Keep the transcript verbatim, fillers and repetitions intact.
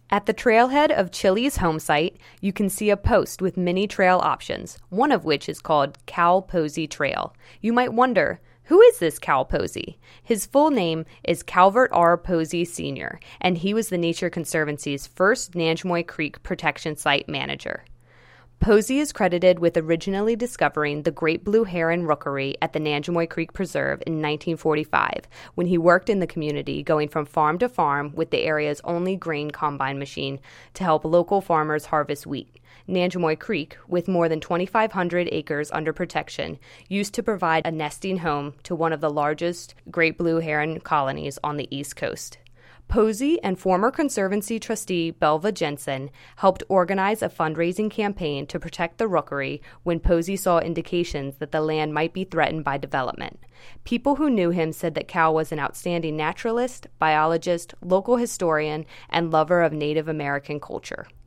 At the trailhead of Chili's home site, you can see a post with many trail options, one of which is called Cal Posey Trail. You might wonder, who is this Cal Posey? His full name is Calvert R. Posey Senior, and he was the Nature Conservancy's first Nanjemoy Creek Protection Site manager. Posey is credited with originally discovering the great blue heron rookery at the Nanjemoy Creek Preserve in nineteen forty-five, when he worked in the community, going from farm to farm with the area's only grain combine machine to help local farmers harvest wheat. Nanjemoy Creek, with more than twenty-five hundred acres under protection, used to provide a nesting home to one of the largest great blue heron colonies on the East Coast. Posey and former Conservancy trustee Belva Jensen helped organize a fundraising campaign to protect the rookery when Posey saw indications that the land might be threatened by development. People who knew him said that Cal was an outstanding naturalist, biologist, local historian, and lover of Native American culture.